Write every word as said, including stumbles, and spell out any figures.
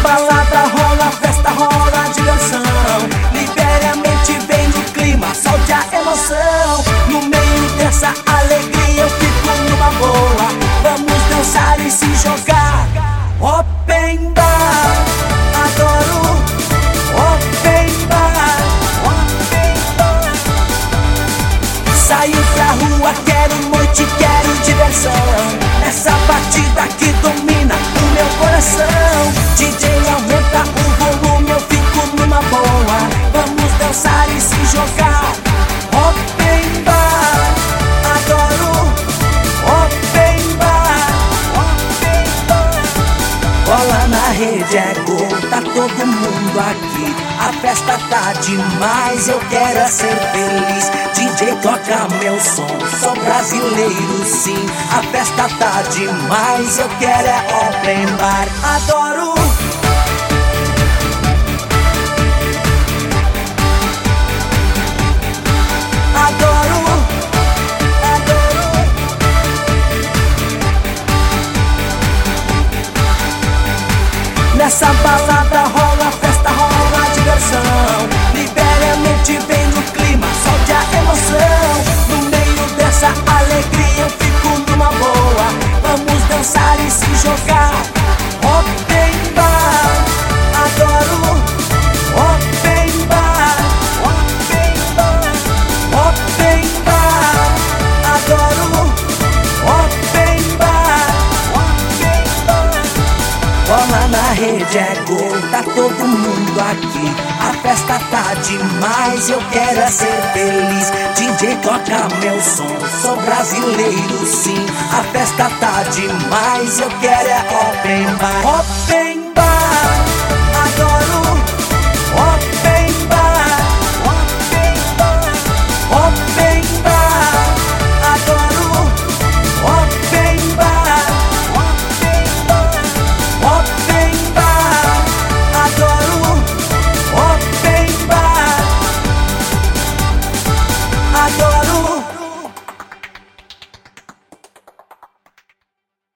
balada rola, festa rola, diversão. Libere a mente, vem no clima, solte a emoção. No meio dessa alegria eu fico numa boa. Vamos dançar e se jogar. Open bar, adoro. Open bar, open bar. Saio pra rua, quero noite, quero diversão. Essa batida que domina o meu coração. D J aumenta o volume, eu fico numa boa. Vamos dançar e se jogar. Open bar, adoro. Open bar, open bar. Bola na rede é gol, tá todo mundo aqui. A festa tá demais, eu quero é ser feliz. D J toca meu som, sou brasileiro sim. A festa tá demais, eu quero é open bar. Adoro. Adoro. Adoro. Nessa balada rola, festa rola, diversão. Libere a mente, vem no clima, solte a emoção. No meio dessa alegria eu fico numa boa. Vamos dançar e se jogar. Open bar, adoro. Open bar, open bar, open bar, adoro. Open bar, open bar. Bola na rede é gol, tá todo mundo aqui. A festa tá demais, eu quero é ser feliz. D J toca meu som, sou brasileiro sim. A festa tá demais, eu quero é open bar.